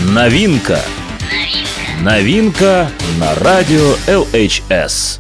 Новинка. Новинка на радио ЛХС.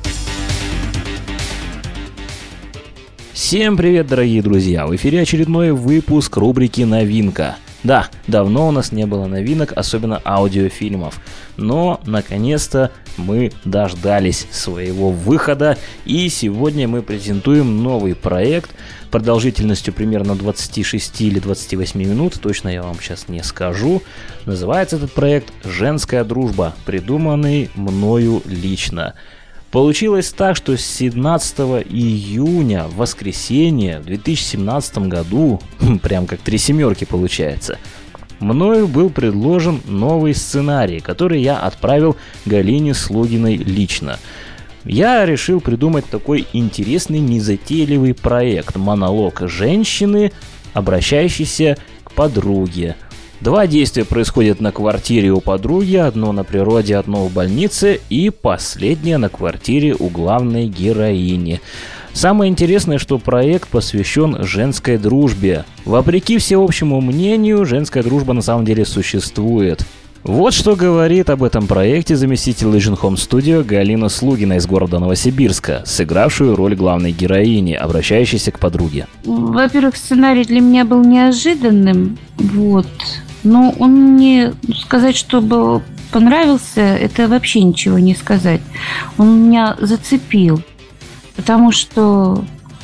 Всем привет, дорогие друзья! В эфире очередной выпуск рубрики «Новинка». Да, давно у нас не было новинок, особенно аудиофильмов. Но, наконец-то, мы дождались своего выхода. И сегодня мы презентуем новый проект продолжительностью примерно 26 или 28 минут. Точно я вам сейчас не скажу. Называется этот проект «Женская дружба», придуманный мною лично. Получилось так, что с 17 июня, в воскресенье, в 2017 году, прям как 3 семерки получается, мною был предложен новый сценарий, который я отправил Галине Слугиной лично. Я решил придумать такой интересный, незатейливый проект, монолог женщины, обращающейся к подруге. 2 действия происходят на квартире у подруги, одно на природе, одно в больнице, и последнее на квартире у главной героини. Самое интересное, что проект посвящен женской дружбе. Вопреки всеобщему мнению, женская дружба на самом деле существует. Вот что говорит об этом проекте заместитель Legion Home Studio Галина Слугина из города Новосибирска, сыгравшую роль главной героини, обращающейся к подруге. Во-первых, сценарий для меня был неожиданным, но он мне, сказать, что был понравился, это вообще ничего не сказать. Он меня зацепил, потому что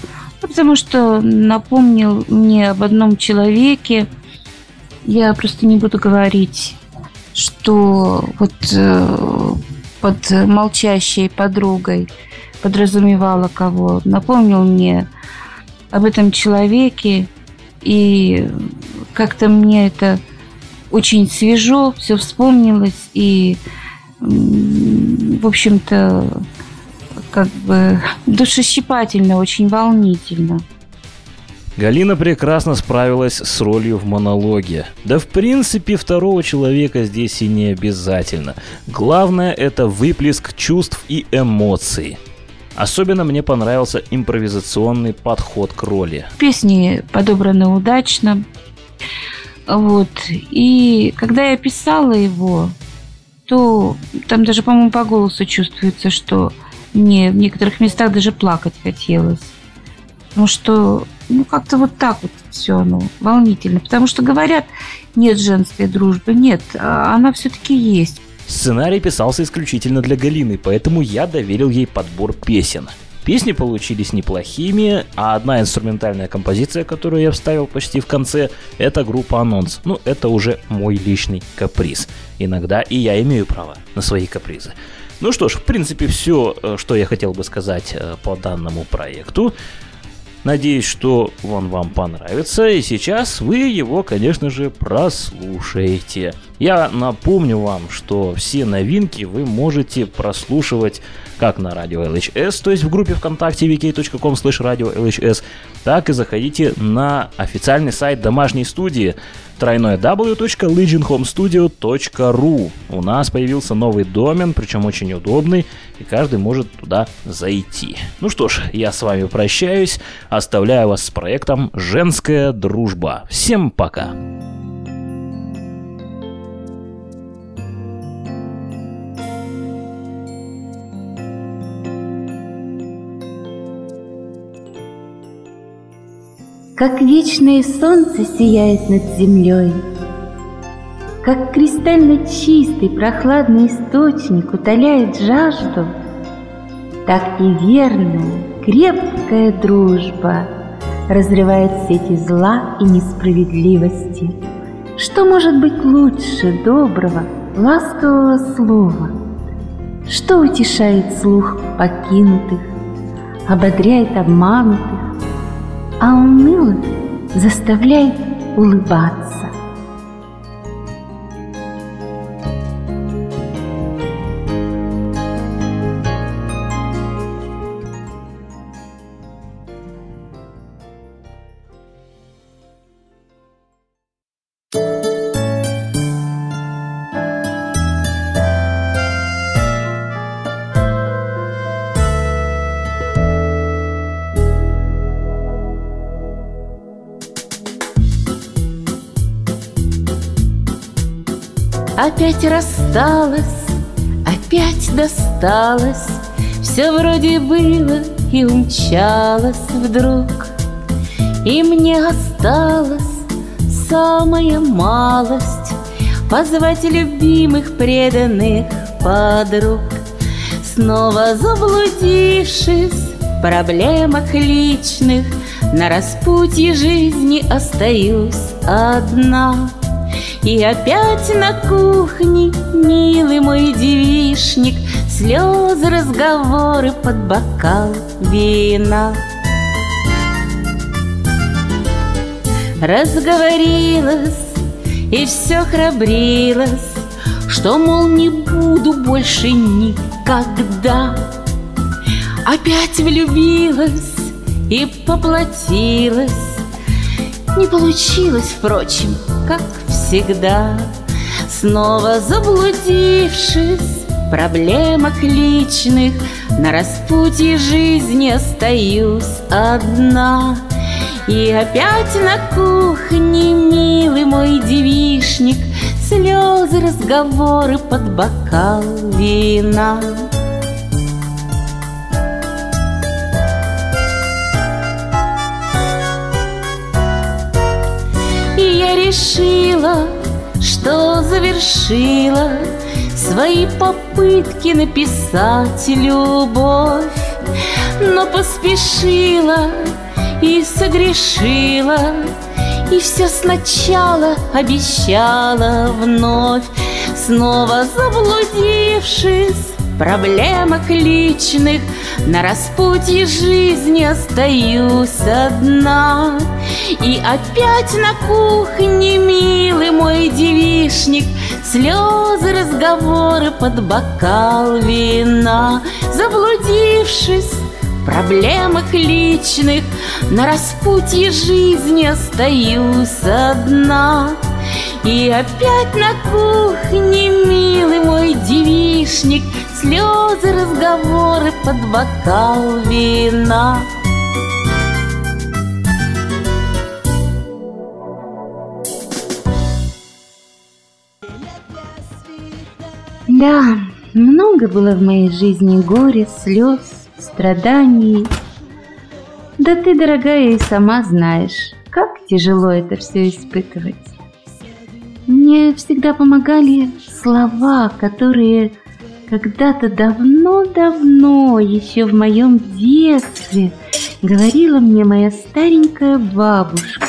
напомнил мне об одном человеке. Я просто не буду говорить, что под молчащей подругой подразумевала кого. Напомнил мне об этом человеке, и как-то мне это очень свежо, все вспомнилось, и, в общем-то, душещипательно, очень волнительно. Галина прекрасно справилась с ролью в монологе. Да, в принципе, второго человека здесь и не обязательно. Главное — это выплеск чувств и эмоций. Особенно мне понравился импровизационный подход к роли. Песни подобраны удачно. И когда я писала его, то там даже, по-моему, по голосу чувствуется, что мне в некоторых местах даже плакать хотелось. Потому что, как-то так все оно волнительно. Потому что говорят, нет женской дружбы. Нет, она все-таки есть. Сценарий писался исключительно для Галины, поэтому я доверил ей подбор песен. Песни получились неплохими, а одна инструментальная композиция, которую я вставил почти в конце, это группа «Анонс». Это уже мой личный каприз. Иногда и я имею право на свои капризы. Ну что ж, в принципе, все, что я хотел бы сказать по данному проекту. Надеюсь, что он вам понравится, и сейчас вы его, конечно же, прослушаете. Я напомню вам, что все новинки вы можете прослушивать как на радио ЛХС, то есть в группе ВКонтакте vk.com/radio-LHS, так и заходите на официальный сайт домашней студии www.legionhomestudio.ru. У нас появился новый домен, причем очень удобный, и каждый может туда зайти. Ну что ж, я с вами прощаюсь, оставляю вас с проектом «Женская дружба». Всем пока! Как вечное солнце сияет над землей, как кристально чистый прохладный источник утоляет жажду, так и верная, крепкая дружба разрывает сети зла и несправедливости. Что может быть лучше доброго, ласкового слова? Что утешает слух покинутых, ободряет обманутых, а унылых заставляет улыбаться? Опять рассталась, опять досталась, все вроде было и умчалось вдруг. И мне осталась самая малость — позвать любимых преданных подруг. Снова заблудившись в проблемах личных, на распутье жизни остаюсь одна. И опять на кухне, милый мой девичник, слезы, разговоры под бокал вина. Разговорилась и все храбрилась, что, мол, не буду больше никогда. Опять влюбилась и поплатилась. Не получилось, впрочем, как всегда. Снова заблудившись в проблемах личных, на распутье жизни остаюсь одна. И опять на кухне, милый мой девичник, слезы, разговоры под бокал вина. И я решила, что завершила свои попытки написать любовь, но поспешила и согрешила, и все сначала обещала вновь. Снова заблудившись в проблемах личных, на распутье жизни остаюсь одна. И опять на кухне, милый мой девичник, слезы, разговоры под бокал вина. Заблудившись в проблемах личных, на распутье жизни остаюсь одна. И опять на кухне, милый мой девичник, слезы, разговоры под бокал вина. Да, много было в моей жизни горя, слез, страданий. Да ты, дорогая, и сама знаешь, как тяжело это все испытывать. Мне всегда помогали слова, которые когда-то давно-давно, еще в моем детстве, говорила мне моя старенькая бабушка.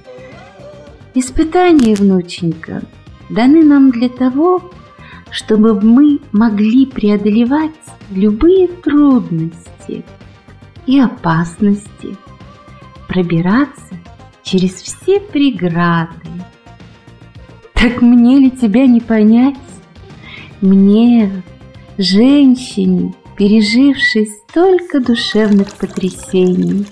Испытания, внученька, даны нам для того, чтобы мы могли преодолевать любые трудности и опасности, пробираться через все преграды. Так мне ли тебя не понять? Мне, женщине, пережившей столько душевных потрясений.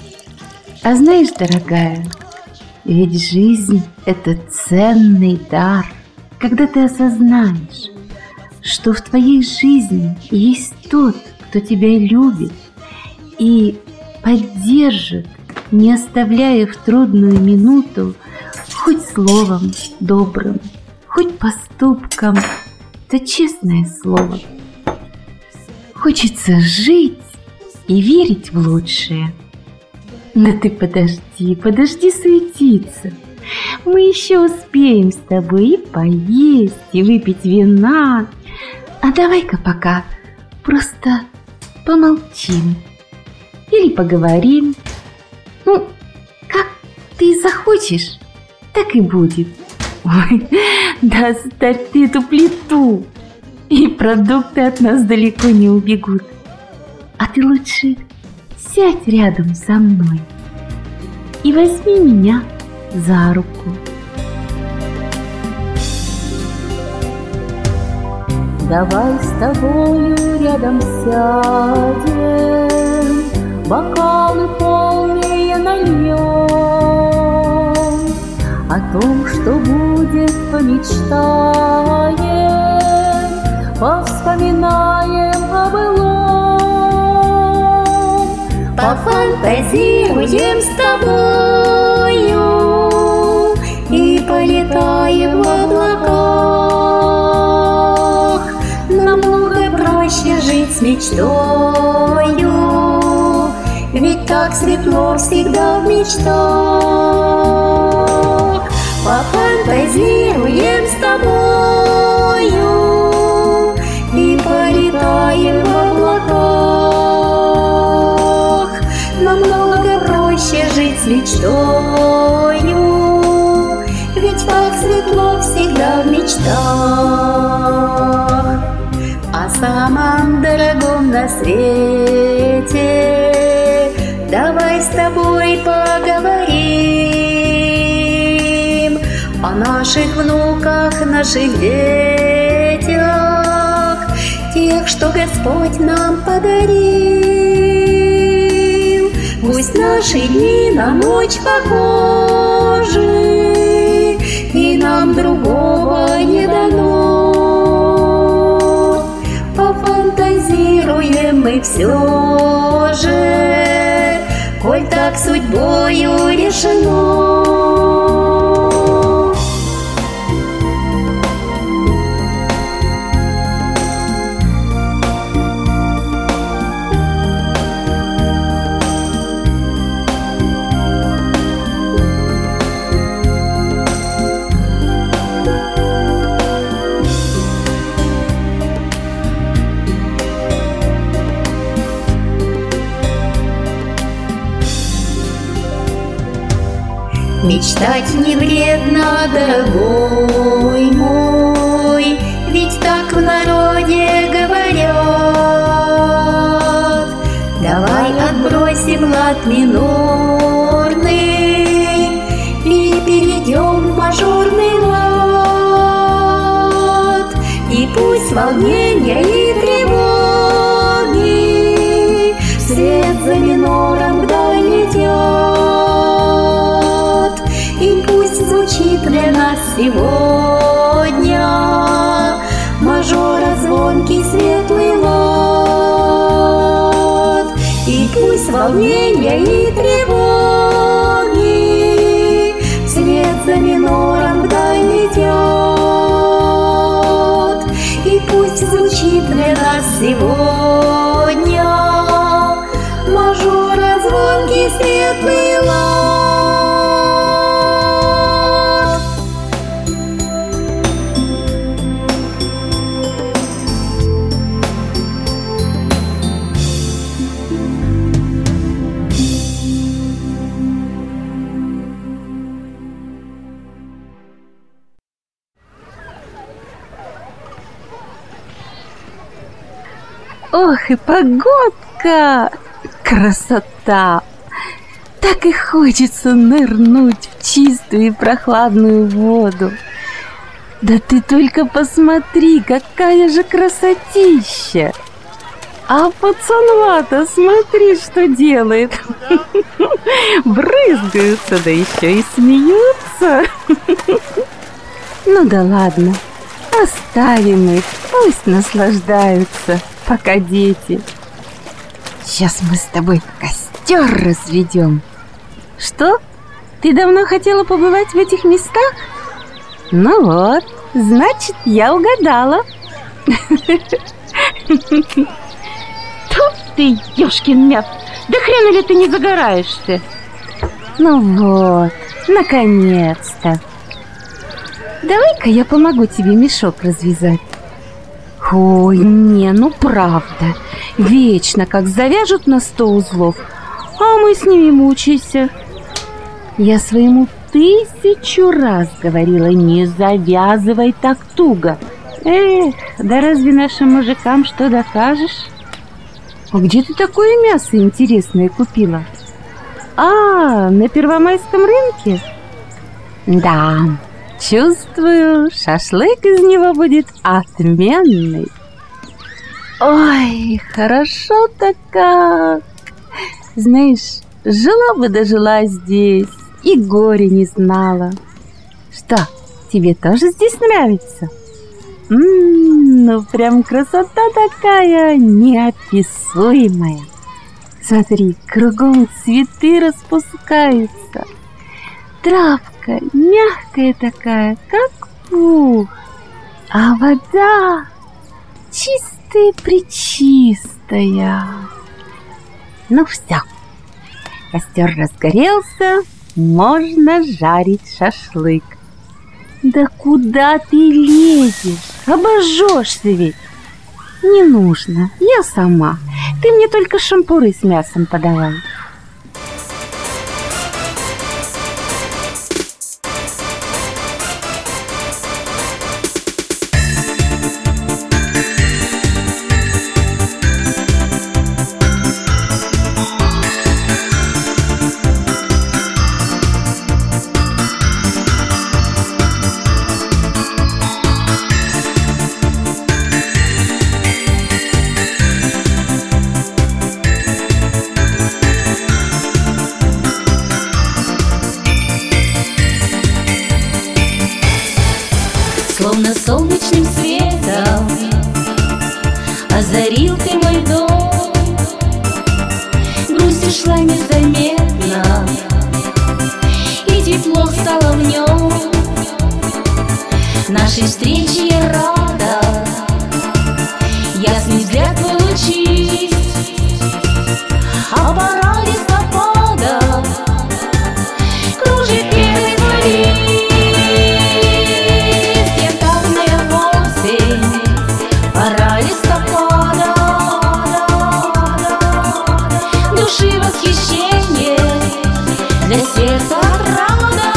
А знаешь, дорогая, ведь жизнь — это ценный дар. Когда ты осознаешь, что в твоей жизни есть тот, кто тебя любит и поддержит, не оставляя в трудную минуту, хоть словом добрым, хоть поступком, то честное слово. Хочется жить и верить в лучшее. Но ты подожди суетиться. Мы еще успеем с тобой и поесть, и выпить вина. А давай-ка пока просто помолчим или поговорим. Ну, как ты захочешь, так и будет. Ой, да оставь ты эту плиту, и продукты от нас далеко не убегут. А ты лучше сядь рядом со мной и возьми меня за руку. Давай с тобою рядом сядем, бокалы полные нальем, о том, что будет, помечтаем, повспоминаем о былом, пофантазируем с тобою и полетаем в облака. мечтою. Ведь так светло всегда в мечтах. Пофантазируем с тобою и полетаем в облаках. Намного проще жить с мечтою, ведь так светло всегда в мечтах. О самом дорогом на свете давай с тобой поговорим. О наших внуках, наших детях, тех, что Господь нам подарил. Пусть наши дни на ночь похожи, и нам другого не дано. Пофантазируем мы все же, коль так судьбою решено. Мечтать не вредно, дорогой мой, ведь так в народе говорят. Давай отбросим лад минорный и перейдем в мажорный лад. И пусть волнения и тревоги вслед за минором вдаль летят. И пусть звучит для нас сегодня мажора звонкий светлый лад. И пусть волнения и тревоги вслед за минором вдаль летят. И пусть звучит для нас сегодня мажора звонкий светлый лад. Ох, и погодка! Красота! Так и хочется нырнуть в чистую и прохладную воду. Да ты только посмотри, какая же красотища! А пацанва-то смотри, что делает. Брызгаются, да еще и смеются. Ну да ладно, оставим их, пусть наслаждаются, пока дети. Сейчас мы с тобой костер разведем. Что? Ты давно хотела побывать в этих местах? Ну вот, значит, я угадала. Тут ты, ёшкин мяп, да хрена ли ты не загораешься? Ну вот, наконец-то. Давай-ка я помогу тебе мешок развязать. Ой, не, ну правда. Вечно как завяжут на 100 узлов, а мы с ними мучаемся. Я своему 1000 раз говорила, не завязывай так туго. Эх, да разве нашим мужикам что докажешь? А где ты такое мясо интересное купила? А, на Первомайском рынке? Да, чувствую, шашлык из него будет отменный. Ой, хорошо-то как. Знаешь, жила бы дожила здесь и горя не знала. Что, тебе тоже здесь нравится? Ну прям красота такая неописуемая. Смотри, кругом цветы распускаются. Травка мягкая такая, как пух. А вода чистая-пречистая. чистая. Ну все, костер разгорелся, можно жарить шашлык. Да куда ты лезешь? Обожжешься ведь. Не нужно, я сама. Ты мне только шампуры с мясом подавай. Словно солнечным светом озарил ты мой дом. Грусть ушла незаметно, и тепло стало в нем. Нашей встрече я рада, ясный взгляд твой лучист. А пора листопада кружит первый твой лист. Пора листопада, души восхищение, для сердца отрада.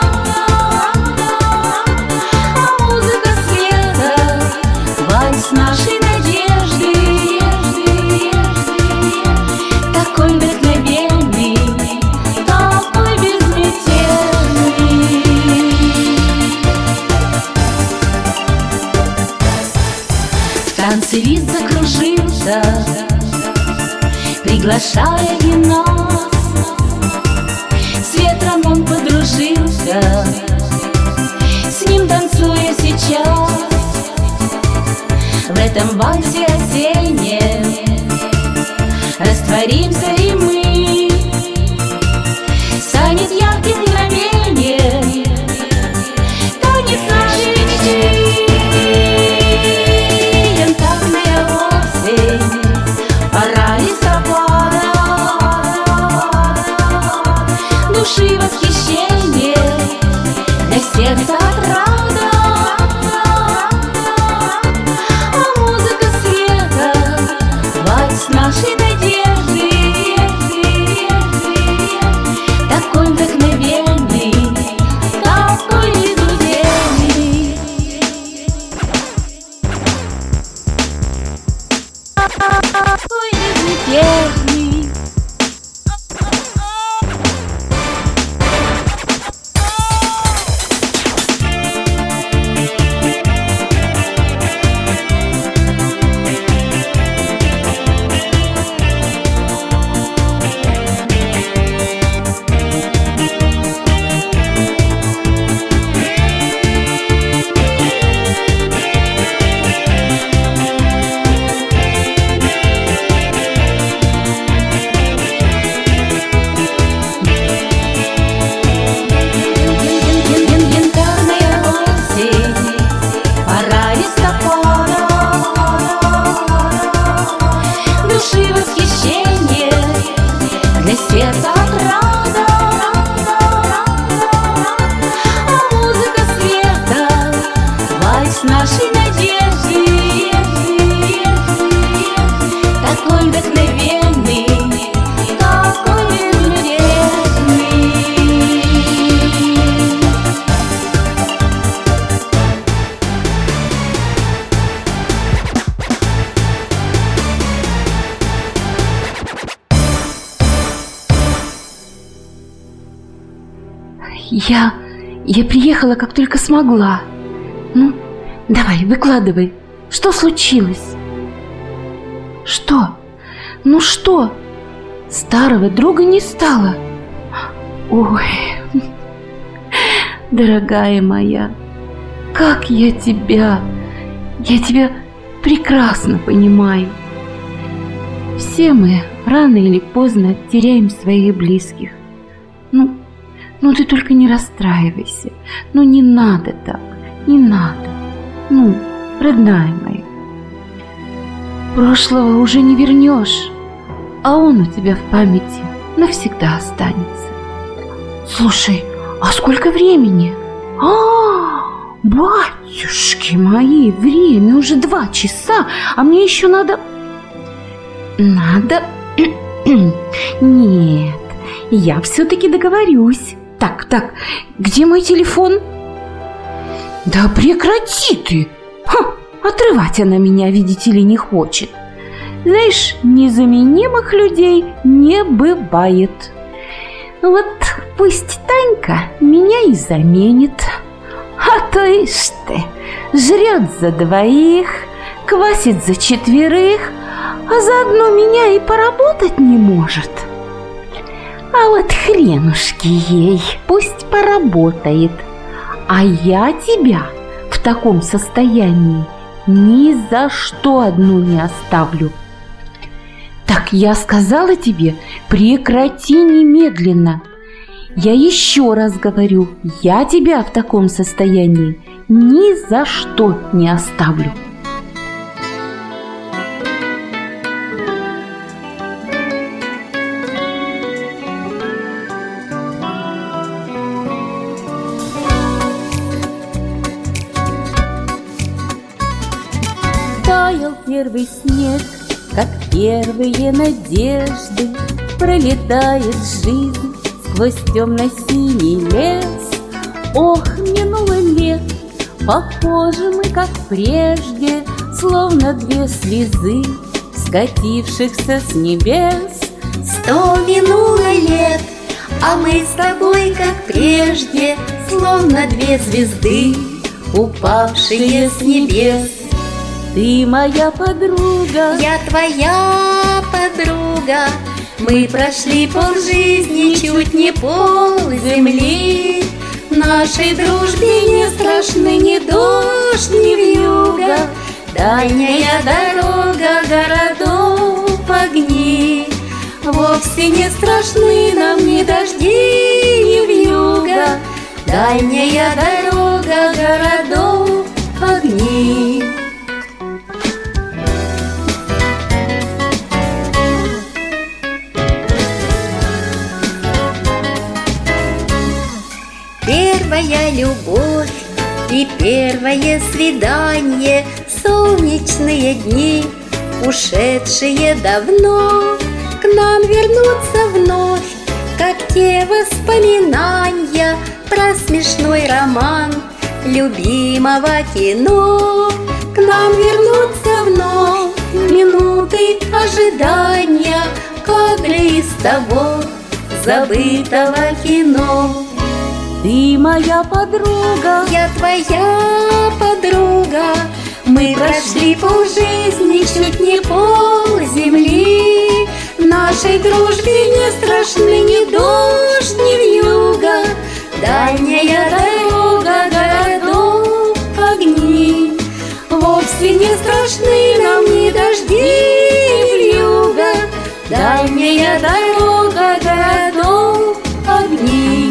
А музыка света, вальс нашей надежды, такой вдохновенный, такой безмятежный. В танце лист закружился, приглашая и нас. С ветром он подружился, с ним танцуя сейчас. В этом вальсе осеннем растворимся и мы. Станет ярким мгновеньем танец нашей мечты. Пора листопада, души восхищение, для сердца отрада. А музыка света, вальс нашей надежды, такой вдохновенный, такой незудельный. Такой безмятежный. Я приехала, как только смогла. Ну, давай, выкладывай. Что случилось? Что? Ну что? Старого друга не стало. Ой, дорогая моя, как я тебя прекрасно понимаю. Все мы рано или поздно теряем своих близких. Ну ты только не расстраивайся. Ну не надо так, не надо. Ну, родная моя, Прошлого уже не вернешь, а он у тебя в памяти навсегда останется. Слушай, а сколько времени? Батюшки мои, время уже 2 часа, а мне еще надо... Нет, я все-таки договорюсь. Так, где мой телефон? Да прекрати ты! Отрывать она меня, видите ли, не хочет. Знаешь, незаменимых людей не бывает. Вот пусть Танька меня и заменит. А то ишь ты, жрет за 2, квасит за 4, а заодно меня и поработать не может. А вот хренушки ей, пусть поработает. А я тебя в таком состоянии ни за что одну не оставлю. Так я сказала тебе, прекрати немедленно. Я еще раз говорю, я тебя в таком состоянии ни за что не оставлю. Таял первый снег, как первые надежды, пролетает жизнь сквозь темно-синий лес. Ох, минуло лет, похожи мы, как прежде, словно 2 слезы, скатившихся с небес. 100 минуло лет, а мы с тобой, как прежде, словно 2 звезды, упавшие с небес. Ты моя подруга, Я твоя подруга, мы прошли полжизни, чуть не полземли. Нашей дружбе не страшны ни дождь, ни вьюга, дальняя дорога, городов огни. Вовсе не страшны нам ни дожди, ни вьюга, дальняя дорога, городов огни. Первая любовь и первое свидание, солнечные дни, ушедшие давно, к нам вернутся вновь, как те воспоминания про смешной роман любимого кино. К нам вернутся вновь минуты ожидания, кадры из того забытого кино. ты моя подруга, Я твоя подруга, мы прошли полжизни, чуть не полземли. Нашей дружбе не страшны ни дождь, ни вьюга, дальняя дорога, городов огни. Вовсе не страшны нам ни дожди, ни вьюга, дальняя дорога, городов огни.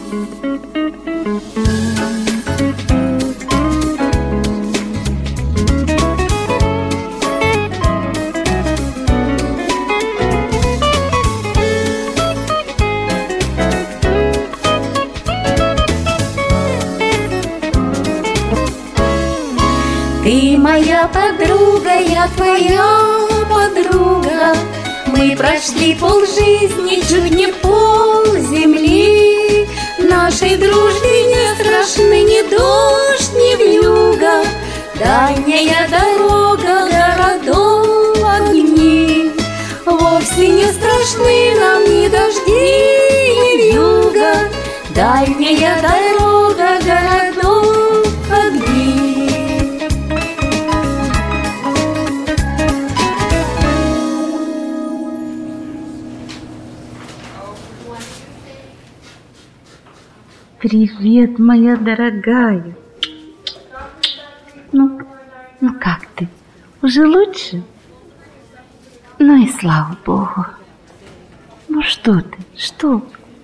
Ты моя подруга, я твоя подруга, мы прошли полжизни, чуть не полземли. Нашей дружбе не страшны ни дождь, ни вьюга, дальняя дорога, городов огни. Вовсе не страшны нам ни дожди, ни вьюга, дальняя дорога, городов огни. Привет, моя дорогая. Ну как ты? Уже лучше? Ну и слава богу. Ну что ты? Что?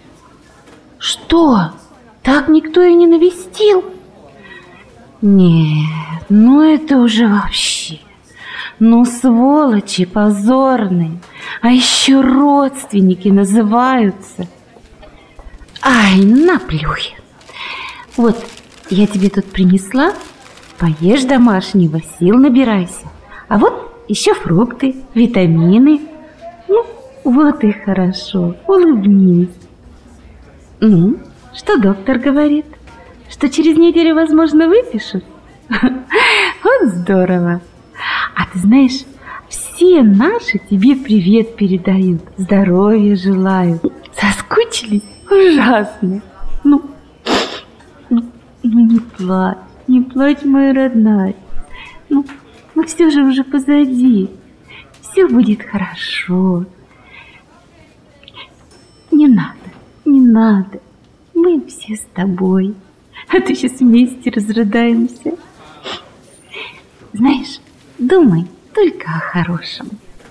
Что? Так никто и не навестил? Нет, ну это уже вообще. Ну, сволочи позорные, а еще родственники называются. Ай, наплюй. Вот, я тебе тут принесла, поешь домашнего, сил набирайся. А вот еще фрукты, витамины. Ну, вот и хорошо, улыбнись. Ну, что доктор говорит? Что через неделю, возможно, выпишут? Вот здорово. А ты знаешь, все наши тебе привет передают, здоровья желают. Соскучились? Ужасно. Ну, не плачь, моя родная. Ну, все же уже позади. Все будет хорошо. Не надо. Мы все с тобой. А то сейчас вместе разрыдаемся. Знаешь, думай только о хорошем.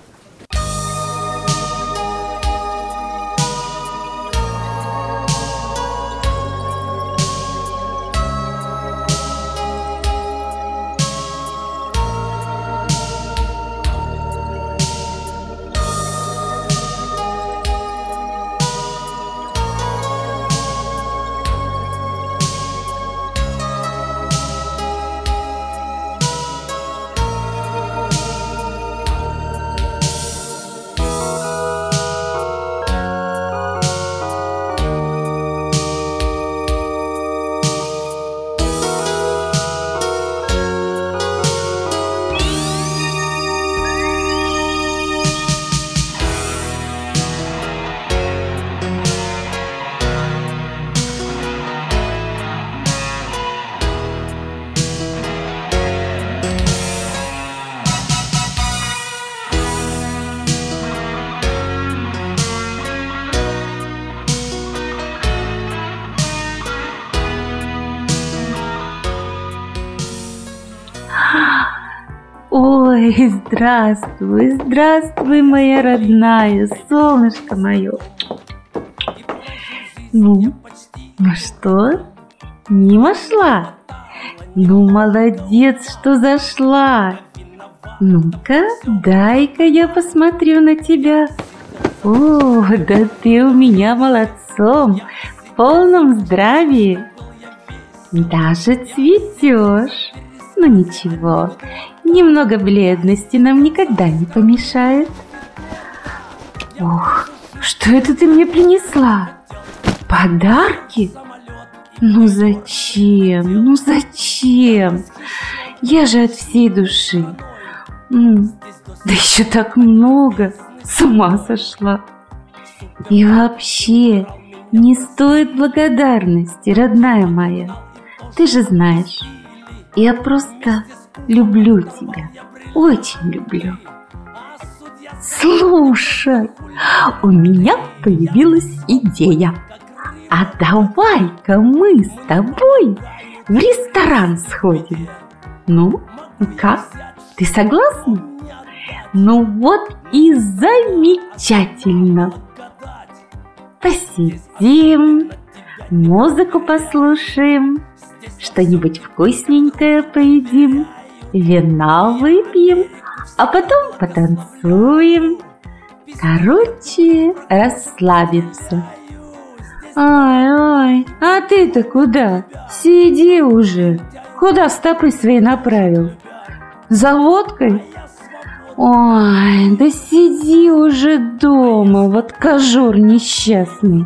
Ой, здравствуй, моя родная, солнышко мое. Ну что, мимо шла? Ну, молодец, что зашла. Ну-ка, дай-ка я посмотрю на тебя. О, да ты у меня молодцом, в полном здравии. Даже цветешь. Ну ничего, немного бледности нам никогда не помешает. Ох, что это ты мне принесла? Подарки? Ну зачем? Я же от всей души. Да еще так много, с ума сошла. И вообще, не стоит благодарности, родная моя. Ты же знаешь, я просто люблю тебя, очень люблю. Слушай, у меня появилась идея. А давай-ка мы с тобой в ресторан сходим. Ну, как? Ты согласна? Ну вот и замечательно. Посидим, музыку послушаем, что-нибудь вкусненькое поедим, вина выпьем, а потом потанцуем. Короче, расслабимся. Ай, а ты-то куда? Сиди уже. Куда стопы свои направил? За водкой? Ой, да сиди уже дома, вот кожур несчастный.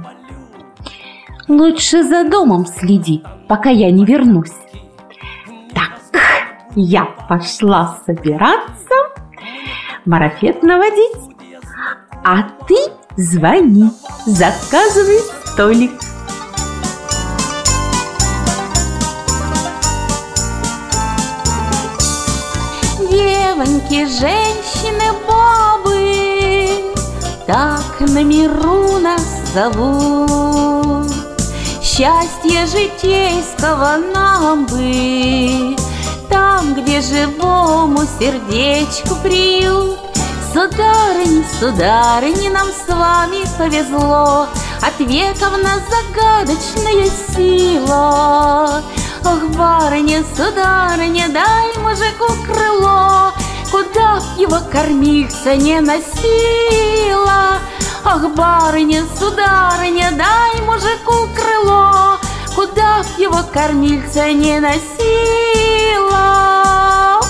Лучше за домом следи, пока я не вернусь. Так, я пошла собираться, марафет наводить, а ты звони, заказывай столик. Девоньки, женщины, бабы, так на миру нас зовут. Счастье житейского нам бы, там, где живому сердечку приют. Сударыни, сударыни, нам с вами повезло, от веков нас загадочная сила. Ох, барыня, сударыня, дай мужику крыло, куда б его кормильца не носила. Ах, барыня, сударыня, дай мужику крыло, куда б его кормильца не носила.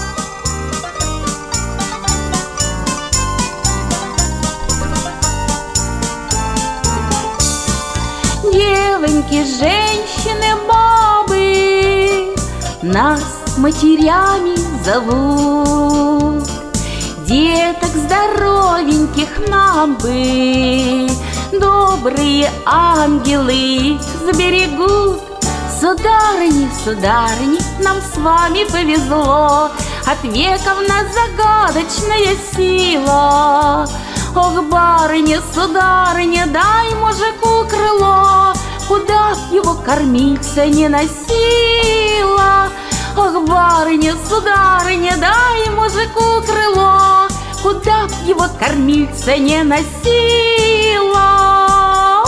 Девоньки, женщины, бабы нас матерями зовут. Деток здоровеньких нам бы добрые ангелы их заберегут. Сударыни, сударыни, нам с вами повезло, от веков нас загадочная сила. Ох, барыня, сударыня, дай мужику крыло, куда б его кормильца не носила. Ох, барыня, сударыня, дай мужику крыло, куда б его кормильца не носила.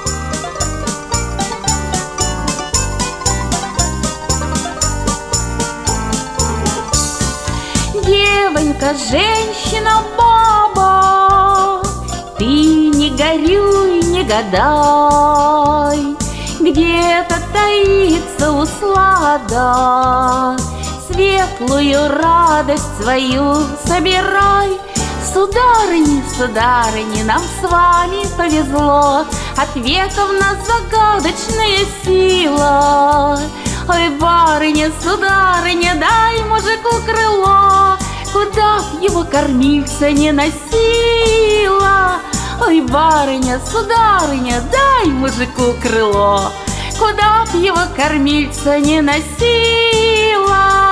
Девонька, женщина, баба, ты не горюй, не гадай, где-то таится услада, светлую радость свою собирай. Сударыни, сударыни, нам с вами повезло, от веков нас загадочная сила. Ой, барыня, сударыня, дай мужику крыло, куда б его кормильца не носила. Ой, барыня, сударыня, дай мужику крыло, куда б его кормильца не носила.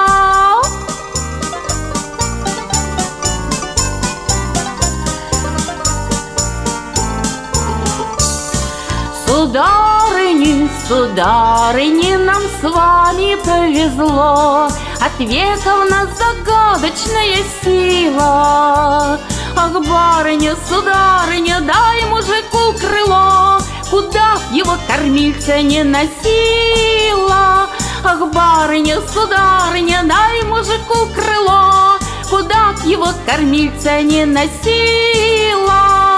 Сударыни, сударыни, нам с вами повезло, от веков нас загадочная сила. Ах, барыня, сударыня, дай мужику крыло, куда б его кормильца не носила. Ах, барыня, сударыня, дай мужику крыло, куда б его кормильца не носила.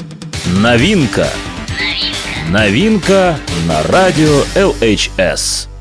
Новинка. Новинка на радио ЛХС.